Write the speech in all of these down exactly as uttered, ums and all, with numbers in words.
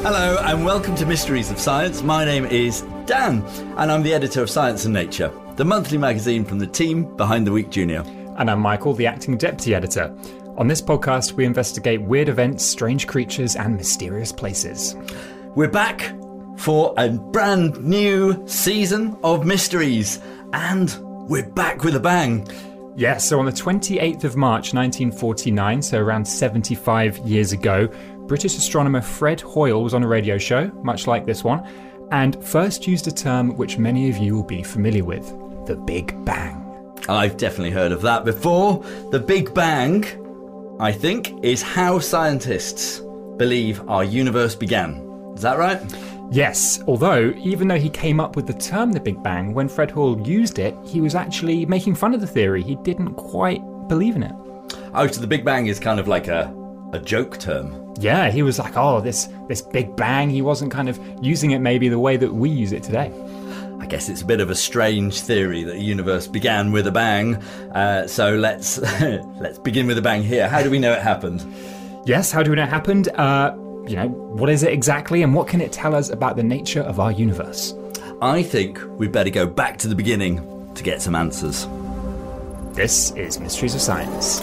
Hello and welcome to Mysteries of Science. My name is Dan and I'm the editor of Science and Nature, the monthly magazine from the team behind The Week Junior. And I'm Michael, the acting deputy editor. On this podcast, we investigate weird events, strange creatures and mysterious places. We're back for a brand new season of mysteries and we're back with a bang. Yes, so on the twenty-eighth of March nineteen forty-nine, so around seventy-five years ago, British astronomer Fred Hoyle was on a radio show, much like this one, and first used a term which many of you will be familiar with, the Big Bang. I've definitely heard of that before. The Big Bang, I think, is how scientists believe our universe began. Is that right? Yes, although even though he came up with the term the Big Bang, when Fred Hoyle used it, he was actually making fun of the theory. He didn't quite believe in it. Oh, so the Big Bang is kind of like a, a joke term. Yeah, he was like, oh, this, this Big Bang. He wasn't kind of using it maybe the way that we use it today. I guess it's a bit of a strange theory that the universe began with a bang. Uh, so let's let's begin with a bang here. How do we know it happened? Yes, how do we know it happened? Uh, you know, what is it exactly and what can it tell us about the nature of our universe? I think we'd better go back to the beginning to get some answers. This is Mysteries of Science.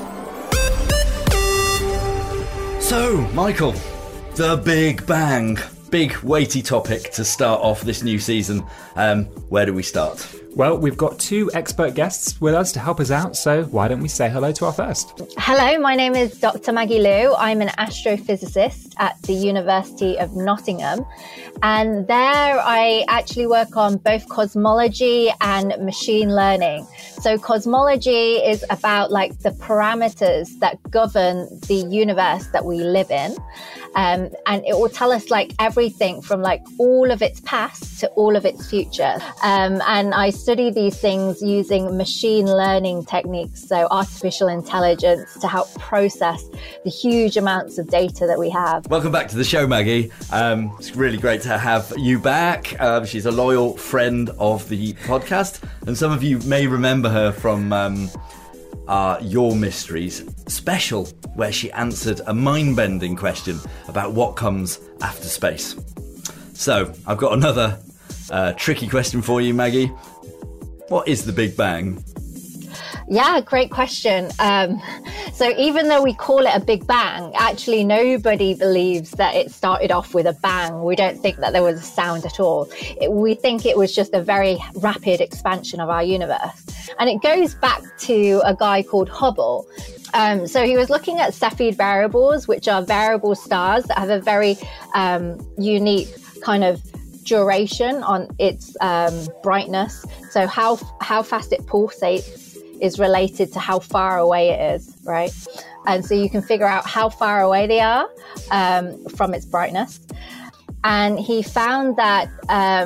So, Michael, the Big Bang. Big, weighty topic to start off this new season. Um, where do we start? Well, we've got two expert guests with us to help us out, so why don't we say hello to our first? Hello, my name is Doctor Maggie Liu. I'm an astrophysicist at the University of Nottingham. And there I actually work on both cosmology and machine learning. So cosmology is about like the parameters that govern the universe that we live in. Um, and it will tell us like everything from like all of its past to all of its future. Um, and I study these things using machine learning techniques, so artificial intelligence, to help process the huge amounts of data that we have. Welcome back to the show, Maggie. Um, it's really great to have you back. Um, she's a loyal friend of the podcast, and some of you may remember her from um, our Your Mysteries special, where she answered a mind-bending question about what comes after space. So, I've got another uh, tricky question for you, Maggie. What is the Big Bang? Yeah, great question. Um, so even though we call it a Big Bang, actually nobody believes that it started off with a bang. We don't think that there was a sound at all. It, we think it was just a very rapid expansion of our universe. And it goes back to a guy called Hubble. Um, so he was looking at Cepheid variables, which are variable stars that have a very um, unique kind of duration on its um, brightness. So how how fast it pulsates is related to how far away it is, right? And so you can figure out how far away they are um, from its brightness. And he found that um,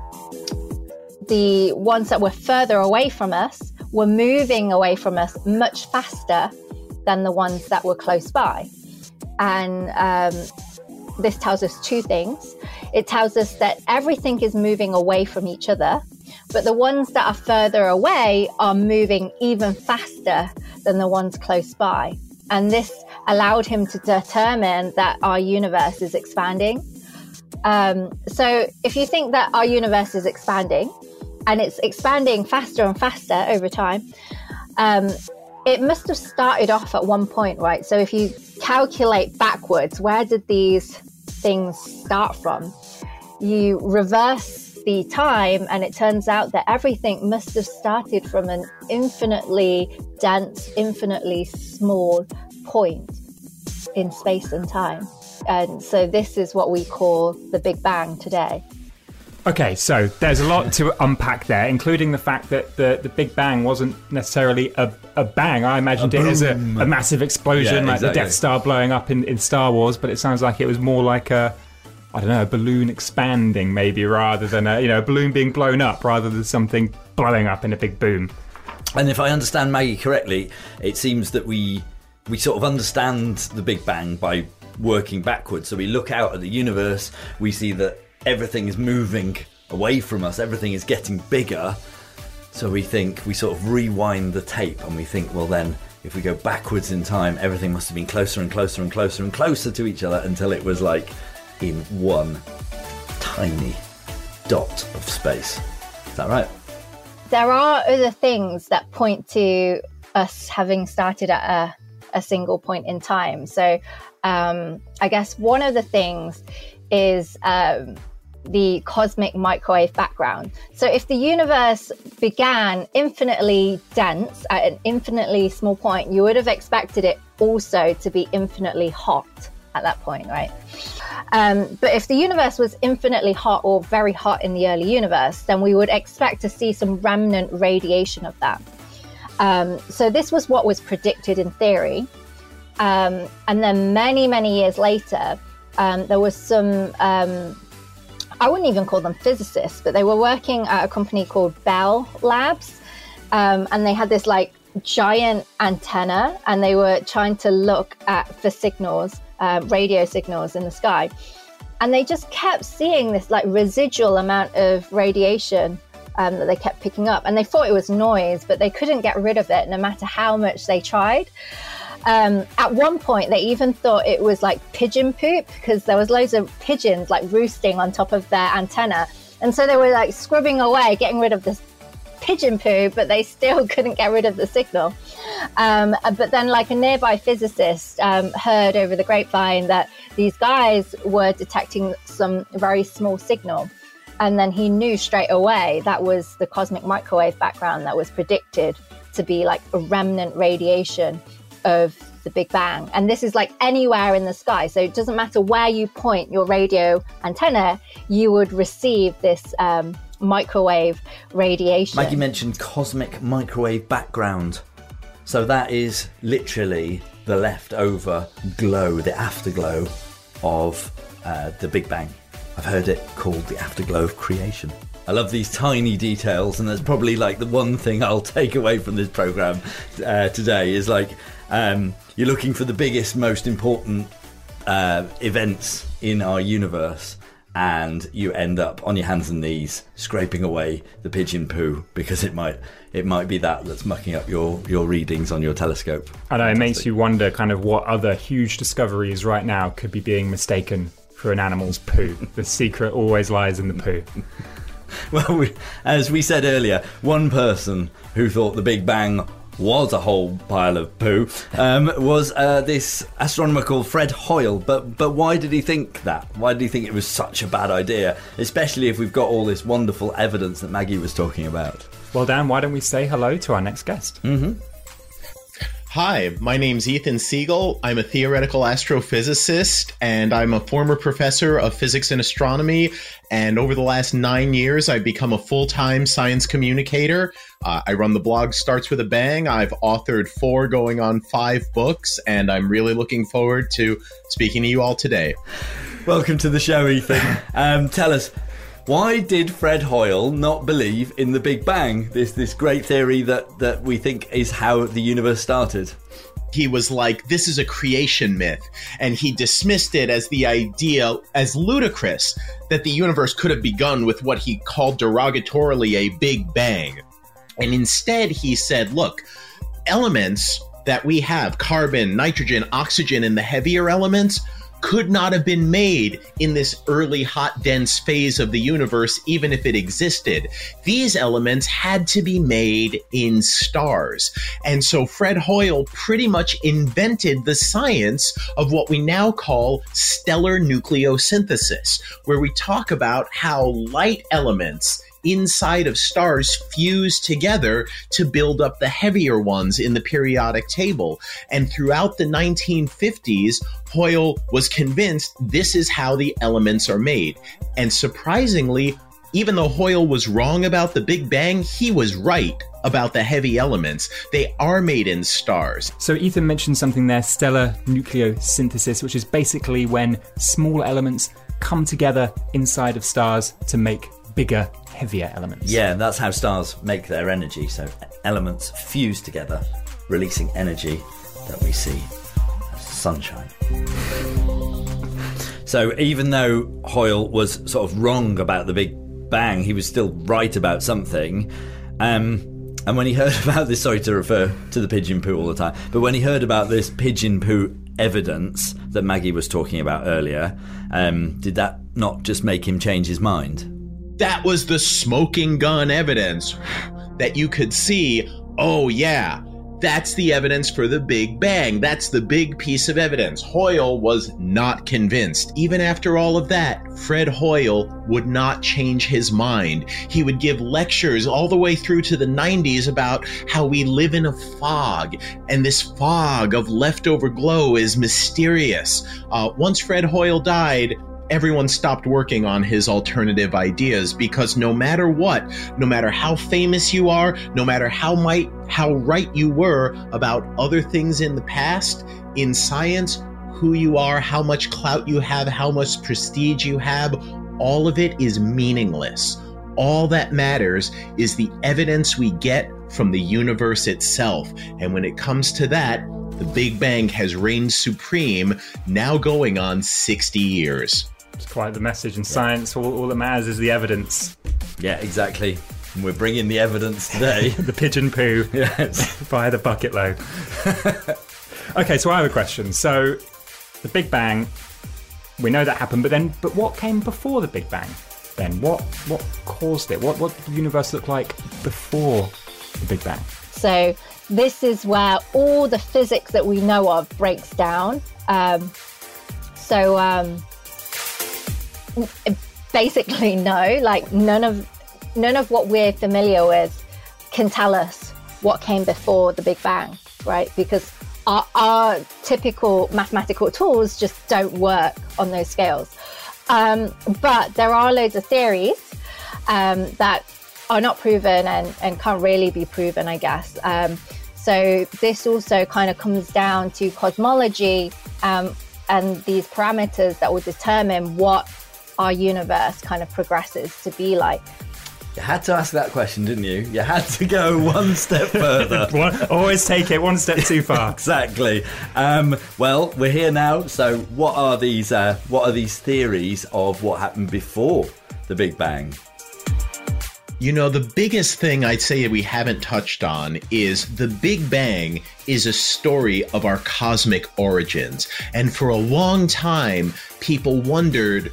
the ones that were further away from us were moving away from us much faster than the ones that were close by. And um, this tells us two things. It tells us that everything is moving away from each other, but the ones that are further away are moving even faster than the ones close by. And this allowed him to determine that our universe is expanding. Um, so if you think that our universe is expanding, and it's expanding faster and faster over time, um, it must have started off at one point, right? So if you calculate backwards, where did these things start from? You reverse the time and it turns out that everything must have started from an infinitely dense, infinitely small point in space and time. And so this is what we call the Big Bang today. Okay, so there's a lot to unpack there, including the fact that the, the Big Bang wasn't necessarily a, a bang. I imagined it as a, a massive explosion, yeah, like exactly. the Death Star blowing up in, in Star Wars, but it sounds like it was more like a, I don't know, a balloon expanding maybe, rather than a, you know, a balloon being blown up rather than something blowing up in a big boom. And if I understand Maggie correctly, it seems that we we sort of understand the Big Bang by working backwards. So we look out at the universe, we see that everything is moving away from us, everything is getting bigger. So we think, we sort of rewind the tape and we think, well then, if we go backwards in time, everything must have been closer and closer and closer and closer to each other until it was like in one tiny dot of space. Is that right? There are other things that point to us having started at a, a single point in time. So um, I guess one of the things is um, the cosmic microwave background. So if the universe began infinitely dense at an infinitely small point, you would have expected it also to be infinitely hot at that point, right? Um, but if the universe was infinitely hot or very hot in the early universe, then we would expect to see some remnant radiation of that. Um, so this was what was predicted in theory. Um, and then many, many years later, um, there was some, um, I wouldn't even call them physicists, but they were working at a company called Bell Labs. Um, and they had this like giant antenna, and they were trying to look at for signals, uh, radio signals in the sky. And they just kept seeing this like residual amount of radiation um, that they kept picking up. And they thought it was noise, but they couldn't get rid of it no matter how much they tried. Um, at one point, they even thought it was like pigeon poop, because there was loads of pigeons like roosting on top of their antenna. And so they were like scrubbing away, getting rid of this pigeon poo, but they still couldn't get rid of the signal. Um, but then like a nearby physicist um, heard over the grapevine that these guys were detecting some very small signal. And then he knew straight away that was the cosmic microwave background that was predicted to be like a remnant radiation of the Big Bang. And this is like anywhere in the sky. So it doesn't matter where you point your radio antenna, you would receive this um, microwave radiation. Maggie mentioned cosmic microwave background. So that is literally the leftover glow, the afterglow of uh, the Big Bang. I've heard it called the afterglow of creation. I love these tiny details, and that's probably like the one thing I'll take away from this program uh, today is like um, you're looking for the biggest, most important uh, events in our universe, and you end up on your hands and knees scraping away the pigeon poo because it might it might be that that's mucking up your your readings on your telescope. I know, it makes you wonder kind of what other huge discoveries right now could be being mistaken for an animal's poo. The secret always lies in the poo. Well, we, as we said earlier, one person who thought the Big Bang was a whole pile of poo um, was uh, this astronomer called Fred Hoyle. But but why did he think that? Why did he think it was such a bad idea? Especially if we've got all this wonderful evidence that Maggie was talking about. Well, Dan, why don't we say hello to our next guest? Mm-hmm. Hi, my name's Ethan Siegel. I'm a theoretical astrophysicist, and I'm a former professor of physics and astronomy. And over the last nine years, I've become a full-time science communicator. Uh, I run the blog Starts With a Bang. I've authored four going on five books, and I'm really looking forward to speaking to you all today. Welcome to the show, Ethan. Um, tell us, why did Fred Hoyle not believe in the Big Bang? This this great theory that, that we think is how the universe started. He was like, this is a creation myth. And he dismissed it as the idea, as ludicrous, that the universe could have begun with what he called derogatorily a Big Bang. And instead he said, look, elements that we have, carbon, nitrogen, oxygen, and the heavier elements, could not have been made in this early hot dense phase of the universe, even if it existed. These elements had to be made in stars. And so Fred Hoyle pretty much invented the science of what we now call stellar nucleosynthesis, where we talk about how light elements inside of stars fuse together to build up the heavier ones in the periodic table. And throughout the nineteen fifties, Hoyle was convinced this is how the elements are made. And surprisingly, even though Hoyle was wrong about the Big Bang, he was right about the heavy elements. They are made in stars. So Ethan mentioned something there, stellar nucleosynthesis, which is basically when small elements come together inside of stars to make bigger, heavier elements. Yeah, that's how stars make their energy. So elements fuse together, releasing energy that we see as sunshine. So even though Hoyle was sort of wrong about the Big Bang, he was still right about something. Um, and when he heard about this, sorry to refer to the pigeon poo all the time, but when he heard about this pigeon poo evidence that Maggie was talking about earlier, um, did that not just make him change his mind? That was the smoking gun evidence that you could see, oh yeah, that's the evidence for the Big Bang. That's the big piece of evidence. Hoyle was not convinced. Even after all of that, Fred Hoyle would not change his mind. He would give lectures all the way through to the nineties about how we live in a fog, and this fog of leftover glow is mysterious. Uh, once Fred Hoyle died, everyone stopped working on his alternative ideas, because no matter what, no matter how famous you are, no matter how might how right you were about other things in the past, in science, who you are, how much clout you have, how much prestige you have, all of it is meaningless. All that matters is the evidence we get from the universe itself. And when it comes to that, the Big Bang has reigned supreme, now going on sixty years. It's quite the message in science. All, all that matters is the evidence. Yeah, exactly. And we're bringing the evidence today. The pigeon poo. Yes. Via the bucket load. Okay, so I have a question. So, the Big Bang, we know that happened, but then, but what came before the Big Bang? Then what what caused it? What what did the universe look like before the Big Bang? So this is where all the physics that we know of breaks down. Um, so um, basically, no, like none of none of what we're familiar with can tell us what came before the Big Bang, right? Because our, our typical mathematical tools just don't work on those scales. Um, but there are loads of theories um, that are not proven and, and can't really be proven, I guess. Um, so this also kind of comes down to cosmology um, and these parameters that will determine what our universe kind of progresses to be like. You had to ask that question, didn't you? You had to go one step further. Always take it one step too far. Exactly. Um, well, we're here now. So, what are these? Uh, what are these theories of what happened before the Big Bang? You know, the biggest thing I'd say we haven't touched on is the Big Bang is a story of our cosmic origins, and for a long time, people wondered.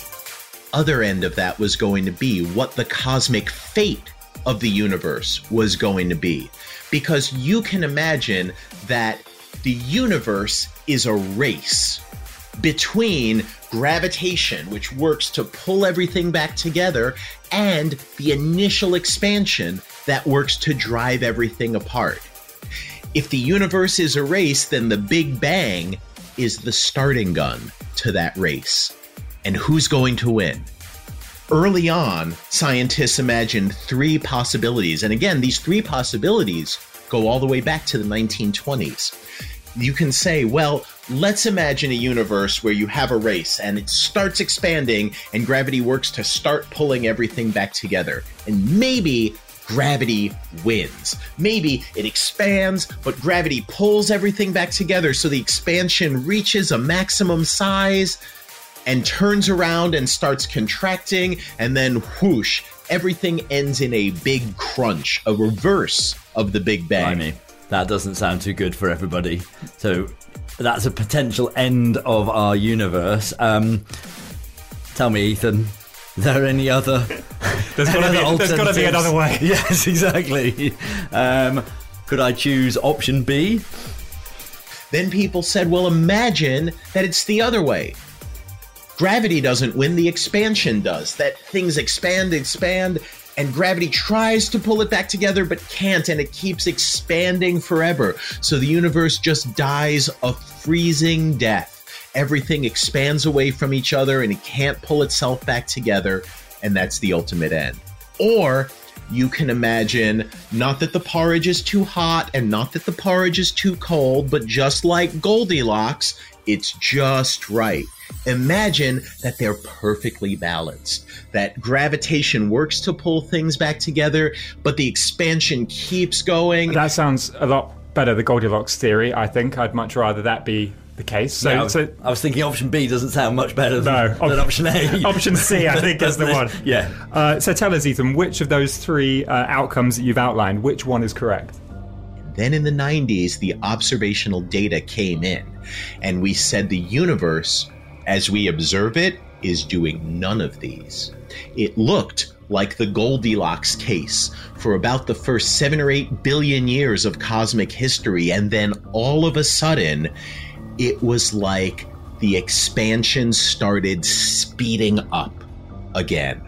Other end of that was going to be what the cosmic fate of the universe was going to be. Because you can imagine that the universe is a race between gravitation, which works to pull everything back together, and the initial expansion that works to drive everything apart. If the universe is a race, then the Big Bang is the starting gun to that race. And who's going to win? Early on, scientists imagined three possibilities. And again, these three possibilities go all the way back to the nineteen twenties. You can say, well, let's imagine a universe where you have a race and it starts expanding and gravity works to start pulling everything back together. And maybe gravity wins. Maybe it expands, but gravity pulls everything back together so the expansion reaches a maximum size and turns around and starts contracting, and then whoosh, everything ends in a big crunch, a reverse of the Big Bang. Blimey, that doesn't sound too good for everybody. So that's a potential end of our universe. Um, tell me, Ethan, is there any other? There's got to be, there's got to be another way. Yes, exactly. Um, could I choose option B? Then people said, well, imagine that it's the other way. Gravity doesn't win, the expansion does. That things expand, expand, and gravity tries to pull it back together but can't, and it keeps expanding forever. So the universe just dies a freezing death. Everything expands away from each other and it can't pull itself back together, and that's the ultimate end. Or you can imagine not that the porridge is too hot and not that the porridge is too cold, but just like Goldilocks, it's just right. Imagine that they're perfectly balanced, that gravitation works to pull things back together, but the expansion keeps going. That sounds a lot better, the Goldilocks theory, I think. I'd much rather that be the case. So, yeah, so I was thinking option B doesn't sound much better than, no, op- than option A. Option C, I think, is the one. Yeah. Uh, so tell us, Ethan, which of those three uh, outcomes that you've outlined, which one is correct? Then in the nineties, the observational data came in, and we said the universe, as we observe it, is doing none of these. It looked like the Goldilocks case for about the first seven or eight billion years of cosmic history, and then all of a sudden, it was like the expansion started speeding up again.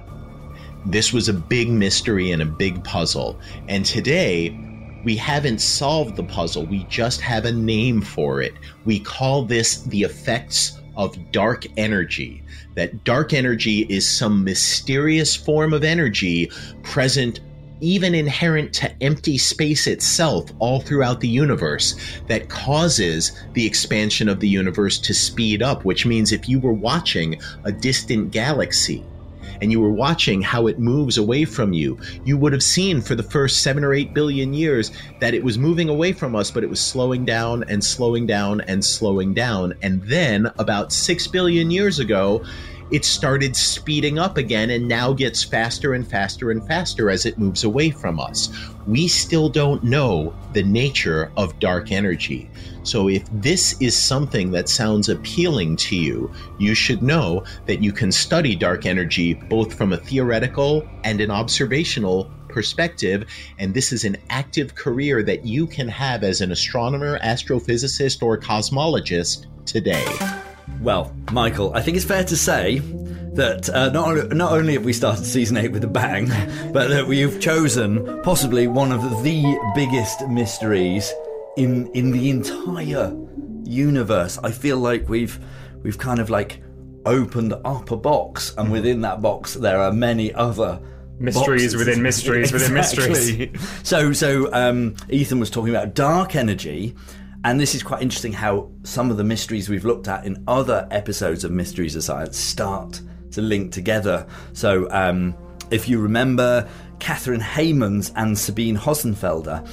This was a big mystery and a big puzzle, and today, we haven't solved the puzzle, we just have a name for it. We call this the effects of dark energy. That dark energy is some mysterious form of energy present, even inherent to empty space itself, all throughout the universe, that causes the expansion of the universe to speed up, which means if you were watching a distant galaxy, and you were watching how it moves away from you, you would have seen for the first seven or eight billion years that it was moving away from us, but it was slowing down and slowing down and slowing down. And then about six billion years ago, it started speeding up again and now gets faster and faster and faster as it moves away from us. We still don't know the nature of dark energy. So if this is something that sounds appealing to you, you should know that you can study dark energy both from a theoretical and an observational perspective, and this is an active career that you can have as an astronomer, astrophysicist, or cosmologist today. Well, Michael, I think it's fair to say that uh, not, only, not only have we started season eight with a bang, but that we've chosen possibly one of the biggest mysteries in in the entire universe. I feel like we've we've kind of like opened up a box, and within that box there are many other mysteries boxes. within mysteries within Exactly. mysteries. So so um, Ethan was talking about dark energy. And this is quite interesting how some of the mysteries we've looked at in other episodes of Mysteries of Science start to link together. So um, if you remember, Catherine Hamans and Sabine Hossenfelder,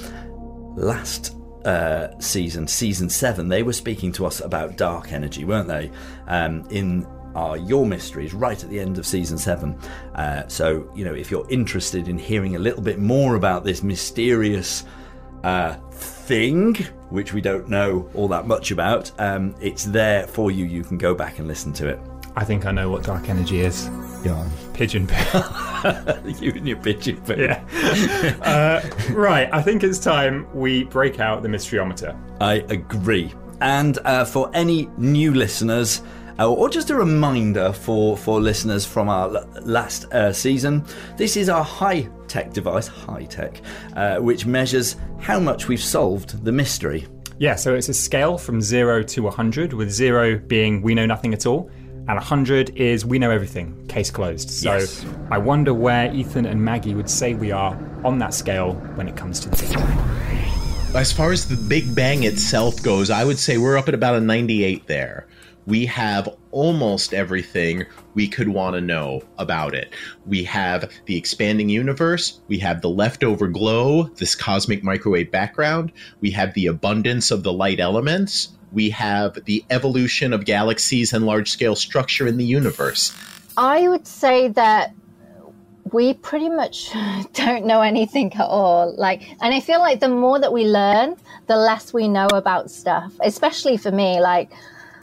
last uh, season, season seven, they were speaking to us about dark energy, weren't they? Um, in our Your Mysteries, right at the end of season seven. Uh, so, you know, if you're interested in hearing a little bit more about this mysterious uh, thing, which we don't know all that much about, um, it's there for you. You can go back and listen to it. I think I know what dark energy is. Yeah. Pigeon poo. You and your pigeon poo. Yeah. uh, right, I think it's time we break out the mysteryometer. I agree. And uh, for any new listeners, uh, or just a reminder for, for listeners from our l- last uh, season, this is our high-tech device, high-tech, uh, which measures how much we've solved the mystery. Yeah, so it's a scale from zero to one hundred, with zero being we know nothing at all, and one hundred is we know everything, case closed. So Yes. I wonder where Ethan and Maggie would say we are on that scale when it comes to the Big Bang. As far as the Big Bang itself goes, I would say we're up at about a ninety-eight there. We have almost everything we could want to know about it. We have the expanding universe. We have the leftover glow, this cosmic microwave background. We have the abundance of the light elements. We have the evolution of galaxies and large-scale structure in the universe. I would say that we pretty much don't know anything at all. Like, and I feel like the more that we learn, the less we know about stuff, especially for me. Like,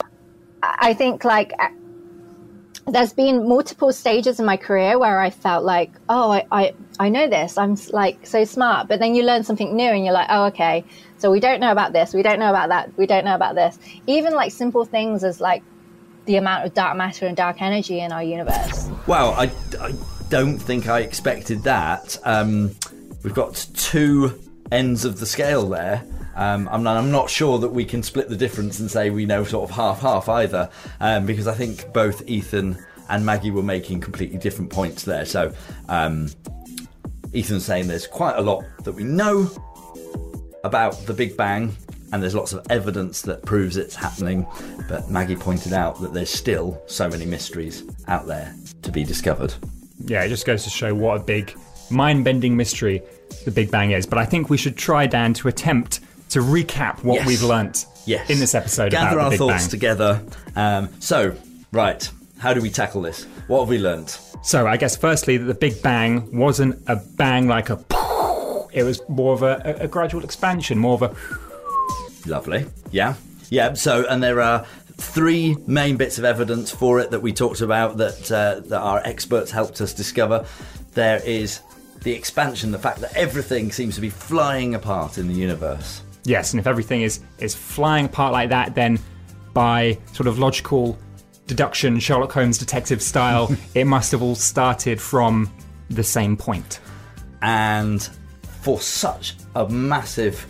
I think like there's been multiple stages in my career where I felt like, oh, I, I, I know this. I'm like so smart. But then you learn something new and you're like, oh, okay. So we don't know about this. We don't know about that. We don't know about this. Even like simple things as like the amount of dark matter and dark energy in our universe. Wow, I, I don't think I expected that. Um, we've got two ends of the scale there. Um, I'm, not, I'm not sure that we can split the difference and say we know sort of half-half either, um, because I think both Ethan and Maggie were making completely different points there. So um, Ethan's saying there's quite a lot that we know about the Big Bang, and there's lots of evidence that proves it's happening, but Maggie pointed out that there's still so many mysteries out there to be discovered. Yeah, it just goes to show what a big, mind-bending mystery the Big Bang is. But I think we should try, Dan, to attempt to recap what Yes. we've learnt Yes. in this episode Gather about our the Big thoughts Bang. together. Um, so, right, how do we tackle this? What have we learnt? So I guess firstly that the Big Bang wasn't a bang like a... it was more of a, a gradual expansion, more of a... Lovely. Yeah. Yeah. So, and there are three main bits of evidence for it that we talked about that uh, that our experts helped us discover. There is the expansion, the fact that everything seems to be flying apart in the universe. Yes, and if everything is, is flying apart like that, then by sort of logical deduction, Sherlock Holmes detective style, it must have all started from the same point. And for such a massive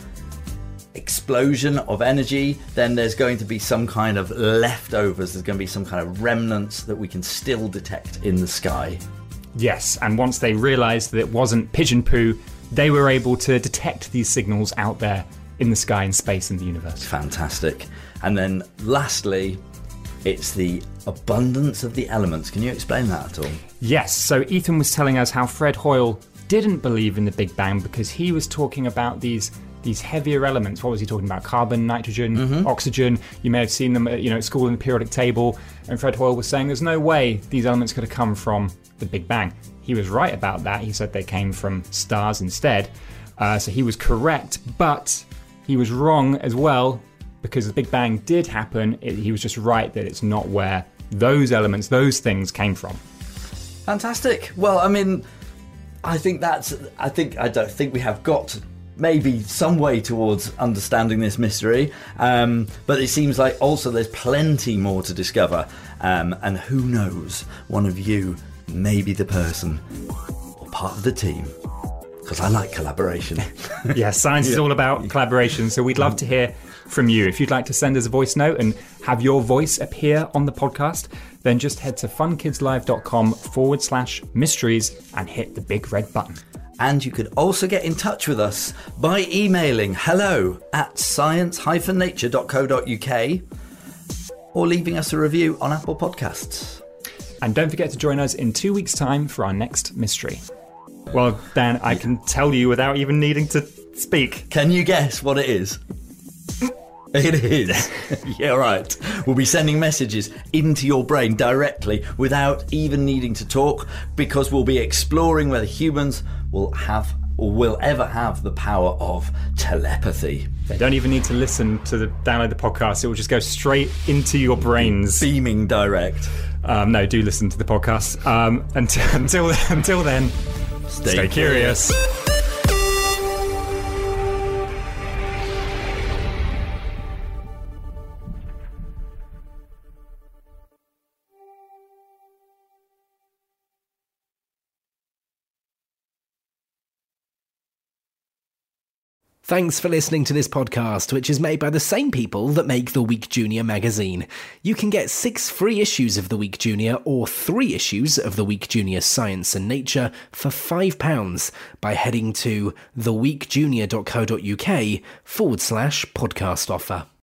explosion of energy, then there's going to be some kind of leftovers. There's going to be some kind of remnants that we can still detect in the sky. Yes, and once they realised that it wasn't pigeon poo, they were able to detect these signals out there in the sky, in space, in the universe. Fantastic. And then lastly, it's the abundance of the elements. Can you explain that at all? Yes, so Ethan was telling us how Fred Hoyle didn't believe in the Big Bang because he was talking about these these heavier elements. What was he talking about? Carbon, nitrogen, mm-hmm. oxygen. You may have seen them at, you know, at school in the periodic table. And Fred Hoyle was saying there's no way these elements could have come from the Big Bang. He was right about that. He said they came from stars instead. Uh, so he was correct, but he was wrong as well because the Big Bang did happen. It, he was just right that it's not where those elements, those things came from. Fantastic. Well, I mean, I think that's, I think, I don't think we have got maybe some way towards understanding this mystery, um, but it seems like also there's plenty more to discover, um, and who knows, one of you may be the person or part of the team, because I like collaboration. Yeah, science yeah. is all about collaboration, so we'd love to hear from you. If you'd like to send us a voice note and have your voice appear on the podcast, then just head to funkidslive.com forward slash mysteries and hit the big red button. And you could also get in touch with us by emailing hello at science dash nature dot co dot uk or leaving us a review on Apple Podcasts. And don't forget to join us in two weeks' time for our next mystery. Well, Dan, I can tell you without even needing to speak. Can you guess what it is? It is. Yeah, right. We'll be sending messages into your brain directly without even needing to talk, because we'll be exploring whether humans will have or will ever have the power of telepathy. They don't even need to listen to the download the podcast. It will just go straight into your brains. Beaming direct. Um, no, do listen to the podcast. Um, until, until, until then, stay, stay curious. curious. Thanks for listening to this podcast, which is made by the same people that make The Week Junior magazine. You can get six free issues of The Week Junior or three issues of The Week Junior Science and Nature for five pounds by heading to theweekjunior.co.uk forward slash podcast offer.